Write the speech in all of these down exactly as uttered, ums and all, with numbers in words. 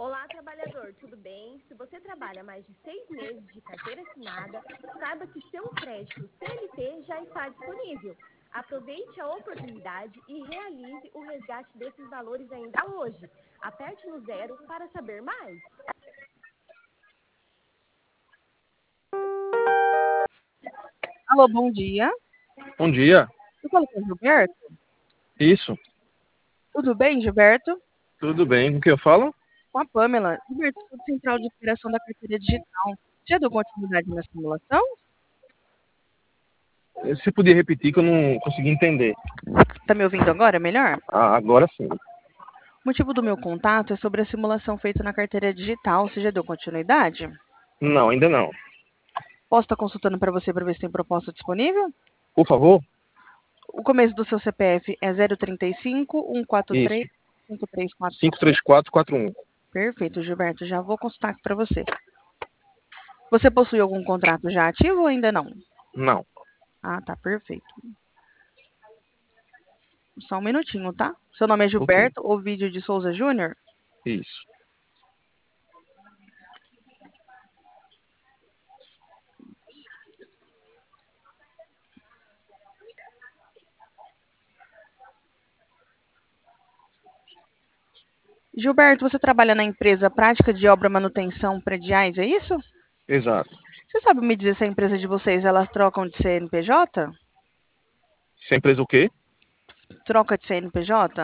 Olá, trabalhador, tudo bem? Se você trabalha mais de seis meses de carteira assinada, saiba que seu crédito C L T já está disponível. Aproveite a oportunidade e realize o resgate desses valores ainda hoje. Aperte no zero para saber mais. Alô, bom dia. Bom dia. Eu falo com o Gilberto? Isso. Tudo bem, Gilberto? Tudo bem. Com quem eu falo? Com a Pamela. Gilberto, sou do Central de Operação da Carteira Digital. Já deu continuidade na simulação? Você podia repetir que eu não consegui entender. Tá me ouvindo agora? Melhor? Ah, agora sim. O motivo do meu contato é sobre a simulação feita na carteira digital. Você já deu continuidade? Não, ainda não. Posso estar consultando para você para ver se tem proposta disponível? Por favor? O começo do seu C P F é zero trinta e cinco, cento e quarenta e três, Isso. cinco três quatro cinco um. três quatro quatro um. Perfeito, Gilberto. Já vou consultar aqui para você. Você possui algum contrato já ativo ou ainda não? Não. Ah, tá, perfeito. Só um minutinho, tá? Seu nome é Ok. Gilberto Ovidio de Souza Júnior? Isso. Gilberto, você trabalha na empresa Prática de Obra Manutenção Prediais, é isso? Exato. Você sabe me dizer se a empresa de vocês, elas trocam de C N P J? Essa empresa o quê? Troca de C N P J?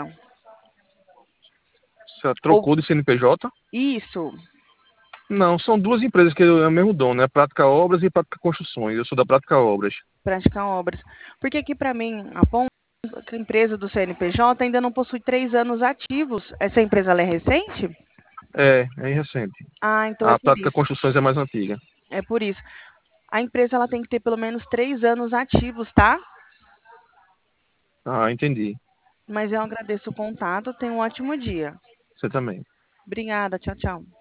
Você Ou trocou de C N P J? isso, Não, são duas empresas que é o mesmo dono, né? Prática Obras e Prática Construções. Eu sou da Prática Obras. Prática Obras. Porque aqui para mim aponta que a empresa do C N P J ainda não possui três anos ativos. Essa empresa ela é recente? É, é recente. Ah, então é A por Prática isso. Construções é mais antiga. É por isso. A empresa ela tem que ter pelo menos três anos ativos, tá? Ah, entendi. Mas eu agradeço o contato. Tenha um ótimo dia. Você também. Obrigada. Tchau, tchau.